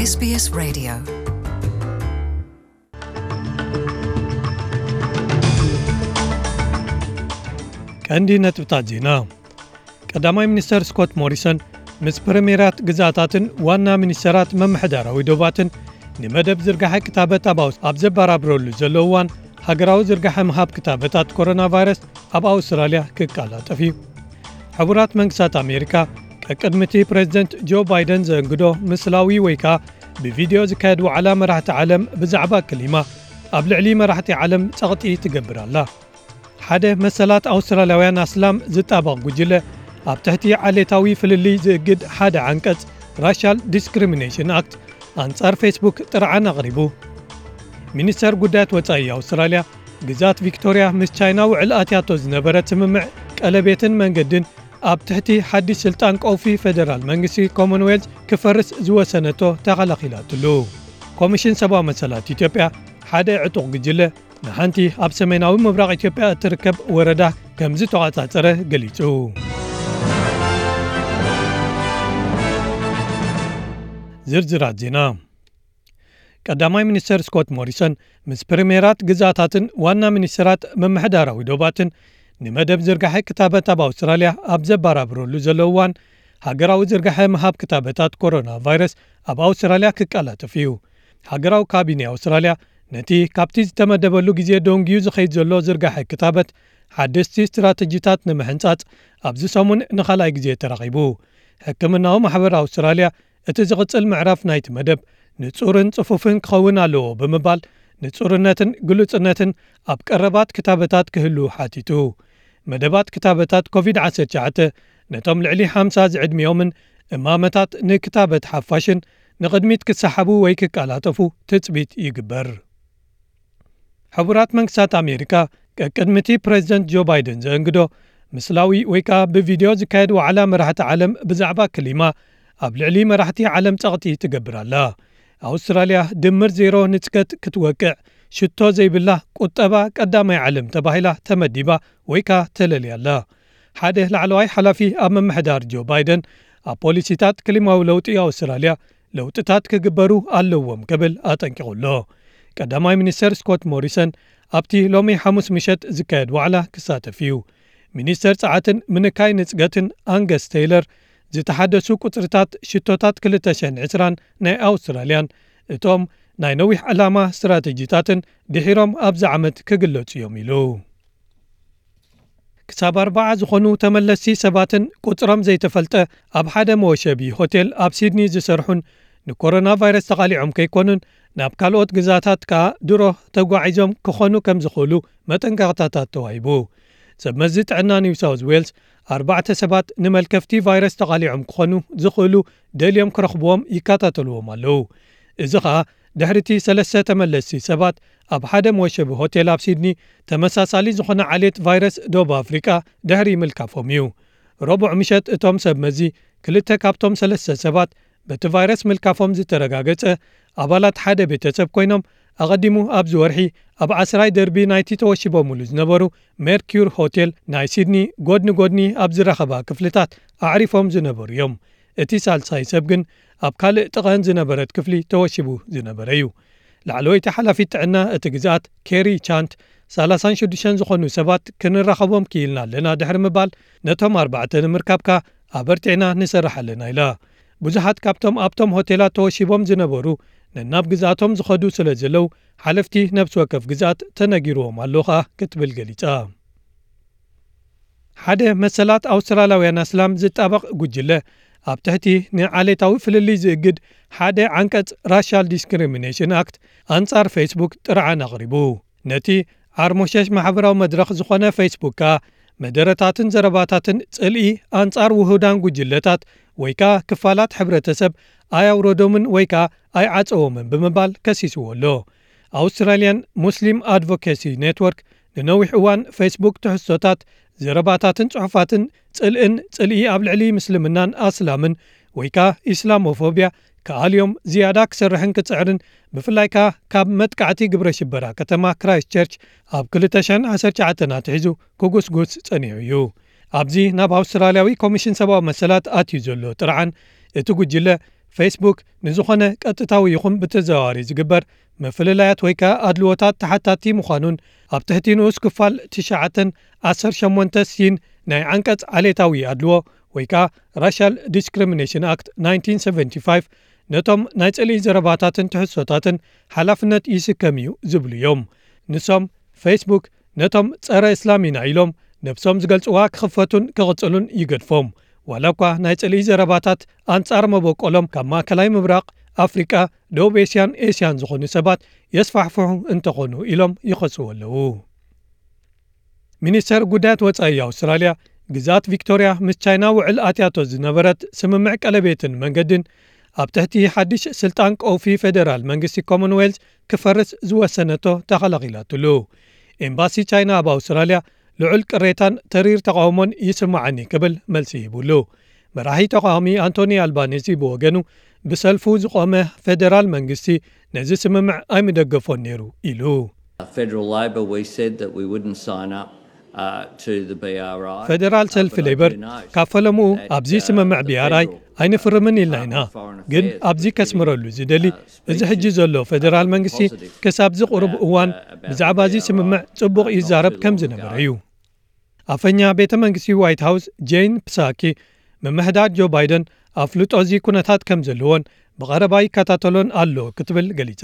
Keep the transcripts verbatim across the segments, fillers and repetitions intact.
ኤስ ቢ ኤስ Radio. ቀንዲ ነጥብታት ዜና ቀዳማይ ሚኒስተር ስኮት ሞሪሰን ምስ ፕሪሚየራት ግዛታትን ዋና ሚኒስተራት መምሕዳራዊ ዶባትን ንመደብ ዝርጋሐ ክታበት ኣብ ዘበራብረሉ ዘለውዋን ሃገራዊ ዝርጋሐ ምሃብ ክታበታት ኮሮና ቫይረስ ኣብ ኣውስትራልያ ክቃላጠፍ እዩ። ሕቡራት መንግስታት ኣሜሪካ ከቅድሚቲ ፕሬዚደንት ጆ ባይደን ዘእንግዶ ምስላዊ ወይካ ብቪድዮ ዝካየድ ዋዕላ መራሕቲ ዓለም ብዛዕባ ክሊማ ኣብ ልዕሊ መራሕቲ ዓለም ጸቕጢ ትገብር ኣላ። ሓደ መሰላት ኣውስትራልያውያን ኣስላም ዝጣበቕ ጉጅለ ኣብ ትሕቲ ዓሌታዊ ፍልልይ ዝእግድ ሓደ ዓንቀጽ ራሻል ዲስክሪሚኔሽን ኣክት ኣንጻር ፌስቡክ ጥርዓን ኣቕሪቡ። ሚኒስተር ጉዳያት ወጻኢ ኣውስትራልያ ግዛት ቪክቶርያ ምስ ቻይና ውዕል ኣትያቶ ዝነበረ ስምምዕ ቀለቤትን መንገድን ኣብ ትሕቲ ሓድሽ ስልጣን ቀውፊ ፌደራል መንግስቲ ኮመንዌልት ክፈርስ ዝወሰነቶ ተኸላኺላትሉ። ኮሚሽን ሰብኣዊ መሰላት ኢትዮጵያ ሓደ ዕጡቕ ግጅለ ንሓንቲ ኣብ ሰሜናዊ ምብራቕ ኢትዮጵያ እትርከብ ወረዳ ከም ዝተቆጻጸረ ገሊጹ። ዝርዝራት ዜና ቀዳማይ ሚኒስተር ስኮት ሞሪሰን ምስ ፕሪሚየራት ግዛታትን ዋና ሚኒስተራት መምሕዳራዊ ዶባትን ንመደብ ዝርጋሐ ክታበት ኣብ ኣውስትራልያ ኣብ ዘበራብረሉ ዘለውዋን ሃገራዊ ዝርጋሐ ምሃብ ክታበታት ኮሮና ቫይረስ ኣብ ኣውስትራልያ ክቃላጠፍ እዩ። ሃገራዊ ካቢነ ኣውስትራልያ ነቲ ካብቲ ዝተመደበሉ ግዜ ደንጊዩ ዝኸይድ ዘሎ ዝርጋሐ ክታበት ሓደስቲ ስትራተጂታት ንምሕንጻጽ ኣብዚ ሰሙን ንኻልኣይ ግዜ ተራኺቡ። ሕክምናዊ ማሕበር ኣውስትራልያ እቲ ዝቕጽል ምዕራፍ ናይቲ መደብ ንጹርን ጽፉፍን ክኸውን ኣለዎ ብምባል ንጹርነትን ግሉጽነትን ኣብ ቀረባት ክታበታት ክህሉ ሓቲቱ። መደባት ክታበታት ኮቪድ ዓሰርተ ትሽዓተ ነቶም ልዕሊ ሓምሳ ዝዕድሚዮምን እማመታት ንክታበት ሓፋሽን ንቕድሚት ክሰሓቡ ወይ ክቃላጠፉ ትጽቢት ይግበር። ሕቡራት መንግስታት ኣሜሪካ ከቅድሚቲ ፕሬዚደንት ጆ ባይደን ዘእንግዶ ምስላዊ ወይካ ብቪድዮ ዝካየድ ዋዕላ መራሕቲ ዓለም ብዛዕባ ክሊማ ኣብ ልዕሊ መራሕቲ ዓለም ጸቕጢ ትገብር ኣላ። ኣውስትራልያ ድምር ዜሮ ንጽገት ክትወቅዕ ሽቶ ዘይብላ ቁጠባ ቀዳማይ ዓለም ተባሂላ ተመዲባ ወይካ ተለልያላ። ሓደ ላዕለዋይ ሓላፊ ኣብ መምሕዳር ጆ ባይደን ኣብ ፖሊሲታት ክሊማዊ ለውጢ ኣውስትራልያ ለውጥታት ክግበሩ ኣለዎም ክብል ኣጠንቂቑሎ። ቀዳማይ ሚኒስተር ስኮት ሞሪሰን ኣብቲ ሎሚ ሐሙስ ምሸት ዝካየድ ዋዕላ ክሳተፍ እዩ። ሚኒስተር ጸዓትን ምንካይ ንጽገትን አንገስ ቴይለር ዝተሓደሱ ቁጽርታት ሽቶታት ክልተ ሽሕን ዕስራን ናይ ኣውስትራልያን እቶም ናይ ነዊሕ ዕላማ ስትራቴጂታትን ድሒሮም ኣብዚ ዓመት ክግለጹ እዮም ኢሉ። ክሳብ ኣርባዓ ዝኾኑ ተመለስቲ ሰባትን ቁጽሮም ዘይተፈልጠ ኣብ ሓደ መወሸቢ ሆቴል ኣብ ሲድኒ ዝሰርሑን ንኮሮና ቫይረስ ተቓሊዖም ከይኮኑን ናብ ካልኦት ግዛታት ከዓ ድሮ ተጓዒዞም ክኾኑ ከም ዝኽእሉ መጠንቀቕታታት ተዋሂቡ። ሰብ መዚ ጥዕና ኒው ሳውዝ ዌልስ ኣርባዕተ ሰባት ንመልከፍቲ ቫይረስ ተቓሊዖም ክኾኑ ዝኽእሉ ደልዮም ክረኽብዎም ይከታተልዎም ኣለዉ። እዚ ከዓ ድሕርቲ ሰለስተ ተመለስቲ ሰባት ኣብ ሓደ መወሸቢ ሆቴል ኣብ ሲድኒ ተመሳሳሊ ዝኾነ ዓሌት ቫይረስ ዶብ ኣፍሪቃ ድሕሪ ምልካፎም እዩ። ረቡዕ ምሸት እቶም ሰብ መዚ ክልተ ካብቶም ሰለስተ ሰባት በቲ ቫይረስ ምልካፎም ዝተረጋገጸ ኣባላት ሓደ ቤተሰብ ኮይኖም ኣቐዲሙ ኣብዚ ወርሒ ኣብ ዓስራይ ደርቢ ናይቲ ተወሺቦምሉ ዝነበሩ ሜርኪር ሆቴል ናይ ሲድኒ ጎድኒ ጎድኒ ኣብ ዝረኸባ ክፍልታት ኣዕሪፎም ዝነበሩ እዮም። እቲ ሳልሳይ ሰብ ግን ኣብ ካልእ ጥቐን ዝነበረት ክፍሊ ተወሺቡ ዝነበረ እዩ። ላዕለወይቲ ሓላፊት ጥዕና እቲ ግዝኣት ኬሪ ቻንት ሰላሳ ወሽዱሽተ ዝኾኑ ሰባት ክንራኸቦም ክኢልና ኣለና ድሕሪ ምባል ነቶም ኣርባዕተ ንምርካብካ ኣበርቲዕና ንሰርሕ ኣለና ኢላ። ብዙሓት ካብቶም ኣብቶም ሆቴላት ተወሺቦም ዝነበሩ ነናብ ግዝኣቶም ዝኸዱ ስለ ዘለው ሓለፍቲ ነብሲ ወከፍ ግዝኣት ተነጊርዎም ኣለኻ ክትብል ገሊጻ። ሓደ መሰላት ኣውስትራልያውያን ኣስላም ዝጣበቕ ጉጅለ ኣብ ትሕቲ ንዓሌታዊ ፍልልይ ዝእግድ ሓደ ዓንቀጽ ራሻል ዲስክሪሚኔሽን ኣክት ኣንጻር ፌስቡክ ጥርዓን ኣቕሪቡ። ነቲ ዓርሞሸሽ ማሕበራዊ መድረኽ ዝኾነ ፌስቡክ መደረታትን ዘረባታትን ጽልኢ ኣንጻር ውሁዳን ጉጅለታት ወይካ ክፋላት ሕብረተሰብ ኣያውረዶምን ወይካ ኣይዓፀዎምን ብምባል ከሲስዎ ኣሎ። ኣውስትራልያን ሙስሊም ኣድቮኬሲ ኔትወርክ ንነዊሕ እዋን ፌስቡክ ትሕዝቶታት ዘረባታትን ጽሑፋትን ጽልእን ጽልኢ ኣብ ልዕሊ ምስልምናን ኣስላምን ወይካ ኢስላሞፎብያ ከኣልዮም ዝያዳ ክሰርሕን ክጽዕርን ብፍላይ ከዓ ካብ መጥቃዕቲ ግብረ ሽበራ ከተማ ክራይስት ቸርች ኣብ ክልተ ሽሕን ዓሰርተ ትሽዓተ ናትሒዙ ክጉስጉስ ጸኒሑ እዩ። ኣብዚ ናብ ኣውስትራልያዊ ኮሚሽን ሰብኣዊ መሰላት ኣትዩ ዘሎ ጥርዓን እቲ ጉጅለ ፌስቡክ ንዝኾነ ቀጥታዊ ይኹን ብተዘዋዋሪ ዝግበር መፍለላያት ወይ ከዓ ኣድልዎታት ተሓታቲ ምዃኑን ኣብ ትሕቲ ንኡስ ክፋል ትሽዓተ ዓሰርተ ሸሞንተ ሲን ናይ ዓንቀጽ ዓሌታዊ ኣድልዎ ወይ ከዓ ራሻል ዲስክሪሚኔሽን ኣክት ናይንቲን ሰቨንቲ ፋይቭ ነቶም ናይ ጸሊኢ ዘረባታትን ትሕሶታትን ሓላፍነት ይስከም እዩ ዝብሉ እዮም። ንሶም ፌስቡክ ነቶም ጸረ እስላሚና ኢሎም ነብሶም ዝገልጽዋ ክኽፈቱን ክቕጽሉን ይገድፎም ዋላ እኳ ናይ ጸሊኢ ዘረባታት ኣንጻር መበቆሎም ካብ ማእከላይ ምብራቕ ኣፍሪቃ ደቡብ ኤስያን ኤስያን ዝኾኑ ሰባት የስፋሕፍሑ እንተኾኑ ኢሎም ይኸስዎ ኣለዉ። ሚኒስተር ጉዳያት ወጻኢ ኣውስትራልያ ግዛት ቪክቶርያ ምስ ቻይና ውዕል ኣትያቶ ዝነበረት ስምምዕ ቀለቤትን መንገድን ኣብ ትሕቲ ሓድሽ ስልጣን ቀውፊ ፌደራል መንግስቲ ኮመንዌልዝ ክፈርስ ዝወሰነቶ ተኸላኺላትሉ። ኤምባሲ ቻይና ኣብ ኣውስትራልያ ልዑል ቅሬታን ተሪር ተቃውሞን ይስማዓኒ ክብል መልሲ ይብሉ። መራሒ ተቃዋሚ አንቶኒ አልባኔዚ ብወገኑ ብሰልፉ ዝቆመ ፌደራል መንግስቲ ነዚ ስምምዕ ኣይምደገፎን ነይሩ ኢሉ። ፌደራል ሰልፊ ሌበር ካብ ፈለሙ ኣብዚ ስምምዕ ቢኣራይ ኣይንፍርምን ኢልና ኢና፣ ግን ኣብዚ ከስምረሉ ዝደሊ እዚ ሕጂ ዘሎ ፌደራል መንግስቲ ክሳብ ዝቕርብ እዋን ብዛዕባ እዚ ስምምዕ ጽቡቕ ይዛረብ ከም ዝነበረ እዩ። ኣፈኛ ቤተ መንግስቲ ዋይት ሃውስ ጄን ፕሳኪ መምሕዳር ጆ ባይደን ኣፍልጦ እዚ ኩነታት ከም ዘለዎን ብቐረባ ይከታተሎን ኣሎ ክትብል ገሊጻ።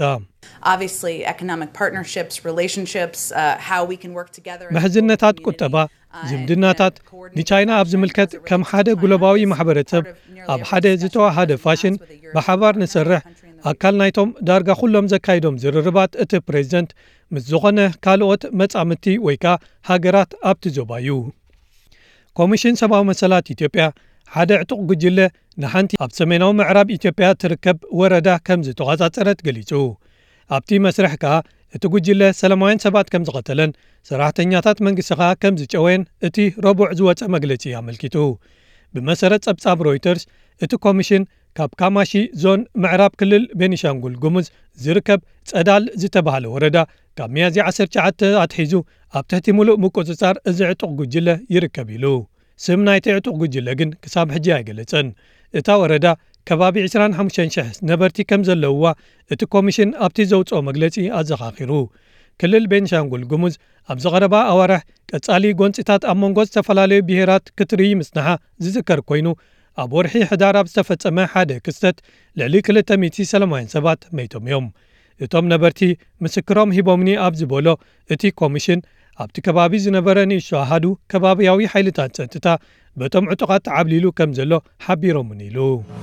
ምሕዝነታት ቁጠባ ዝምድናታት ንቻይና ኣብ ዝምልከት ከም ሓደ ግሎባዊ ማሕበረሰብ ኣብ ሓደ ዝተዋሃደ ፋሽን ብሓባር ንሰርሕ ኣካል ናይቶም ዳርጋ ኩሎም ዘካይዶም ዝርርባት እቲ ፕሬዚደንት ምስ ዝኾነ ካልኦት መጻምቲ ወይ ከዓ ሃገራት ኣብቲ ዞባ እዩ። ኮሚሽን ሰብኣዊ መሰላት ኢትዮጵያ ሓደ ዕጡቕ ጉጅለ ንሓንቲ ኣብ ሰሜናዊ ምዕራብ ኢትዮጵያ ትርከብ ወረዳ ከም ዝተቆጻጸረት ገሊጹ። ኣብቲ መስርሕ ከዓ እቲ ጉጅለ ሰላማውያን ሰባት ከም ዝቐተለን ሰራሕተኛታት መንግስቲ ከዓ ከም ዝጨወን እቲ ረቡዕ ዝወፀ መግለጺ ኣመልኪቱ። ብመሰረት ጸብጻብ ሮይተርስ እቲ ኮሚሽን ካብ ካማሺ ዞን ምዕራብ ክልል ቤኒሻንጉል ጉሙዝ ዝርከብ ጸዳል ዝተባሃለ ወረዳ ካብ ሚያዝያ ዓሰርተ ትሽዓተ ኣትሒዙ ኣብ ትሕቲ ሙሉእ ምቁጽጻር እዚ ዕጡቕ ጉጅለ ይርከብ ኢሉ። ስም ናይቲ ዕጡቕ ጉጅለ ግን ክሳብ ሕጂ ኣይገለጸን። እታ ወረዳ ከባቢ ዒስራን ሓሙሽተ ሽሕ ነበርቲ ከም ዘለውዋ እቲ ኮሚሽን ኣብቲ ዘውፅኦ መግለጺ ኣዘኻኺሩ። ክልል ቤንሻንጉል ጉሙዝ ኣብ ዝቐረባ ኣዋርሕ ቀጻሊ ጎንፂታት ኣብ መንጎ ዝተፈላለዩ ብሄራት ክትርኢ ምጽናሓ ዝዝከር ኮይኑ ኣብ ወርሒ ሕዳር ኣብ ዝተፈጸመ ሓደ ክስተት ልዕሊ ክልተ ሚእቲ ሰላማውያን ሰባት መይቶም እዮም። እቶም ነበርቲ ምስክሮም ሂቦምኒ ኣብ ዝበሎ እቲ ኮሚሽን ኣብቲ ከባቢ ዝነበረ ንእሽቶ ኣሃዱ ከባቢያዊ ሓይልታት ጸጥታ በቶም ዕጡቓት ተዓብሊሉ ከም ዘሎ ሓቢሮምን ኢሉ።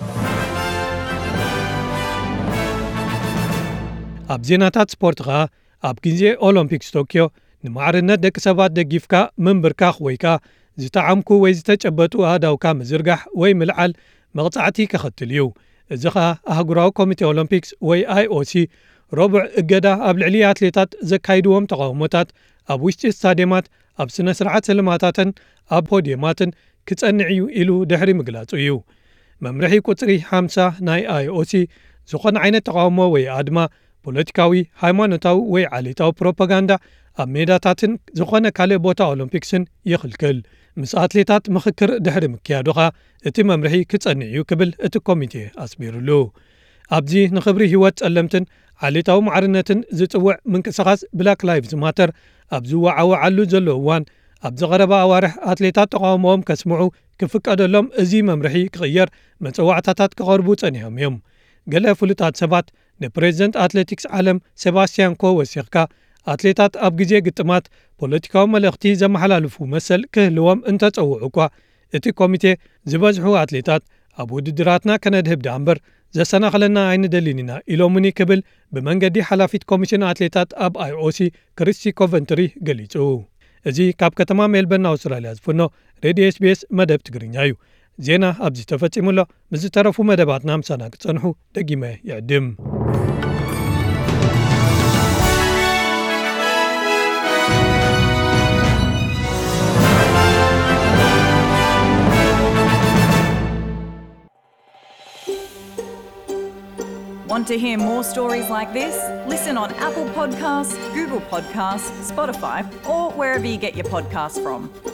ኣብ ዜናታት ስፖርት ከዓ ኣብ ግዜ ኦሎምፒክስ ቶኪዮ ንማዕርነት ደቂ ሰባት ደጊፍካ ምንብርካኽ ወይ ከዓ ዝተዓምኩ ወይ ዝተጨበጡ ኣህዳውካ ምዝርጋሕ ወይ ምልዓል መቕጻዕቲ ከኸትል እዩ። እዚ ከዓ ኣህጉራዊ ኮሚቴ ኦሎምፒክስ ወይ ኣይኦሲ ረቡዕ እገዳ ኣብ ልዕሊ ኣትሌታት ዘካይድዎም ተቃውሞታት ኣብ ውሽጢ ስታድየማት ኣብ ስነ ስርዓት ስልማታትን ኣብ ፖድየማትን ክጸንዕ እዩ ኢሉ ድሕሪ ምግላጹ እዩ። መምርሒ ቁጽሪ ሓምሳ ናይ ኣይኦሲ ዝኾነ ዓይነት ተቃውሞ ወይ ኣድማ ፖለቲካዊ፣ ሃይማኖታዊ ወይ ዓሌታዊ ፕሮፓጋንዳ ኣብ ሜዳታትን ዝኾነ ካልእ ቦታ ኦሎምፒክስን ይኽልክል። ምስ ኣትሌታት ምኽክር ድሕሪ ምክያዱኻ እቲ መምርሒ ክጸንዕ እዩ ክብል እቲ ኮሚቴ ኣስቢሩሉ። ኣብዚ ንኽብሪ ህይወት ጸለምትን ዓሌታዊ ማዕርነትን ዝጽውዕ ምንቅስቓስ ብላክ ላይቭዝ ማተር ኣብ ዝወዓወዓሉ ዘሎ እዋን ኣብ ዝቐረባ ኣዋርሕ ኣትሌታት ተቃውሞኦም ከስምዑ ክፍቀደሎም እዚ መምርሒ ክቕየር መጽዋዕታታት ክቐርቡ ጸኒሖም እዮም። ገለ ፍሉጣት ሰባት ንፕሬዚደንት ኣትሌቲክስ ዓለም ሴባስቲያን ኮ ወሲኽካ ኣትሌታት ኣብ ግዜ ግጥማት ፖለቲካዊ መልእኽቲ ዘመሓላልፉ መሰል ክህልዎም እንተጸውዑ እኳ እቲ ኮሚቴ ዝበዝሑ ኣትሌታት ኣብ ውድድራትና ከነድህብ ዳ እምበር ዘሰናኽለና ኣይንደሊን ኢና ኢሎምኒ ክብል ብመንገዲ ሓላፊት ኮሚሽን ኣትሌታት ኣብ ኣይኦሲ ክሪስቲ ኮቨንትሪ ገሊጹ። እዚ ካብ ከተማ ሜልበርን ኣውስትራልያ ዝፍኖ ሬድዮ ኤስቢኤስ መደብ ትግርኛ እዩ። ዜና ኣብዚ ተፈጺሙሎ ብዝተረፉ መደባትና ምሳና ክጸንሑ ደጊመ ይዕድም። Want to hear more stories like this? Listen on Apple Podcasts, Google Podcasts, Spotify, or wherever you get your podcasts from.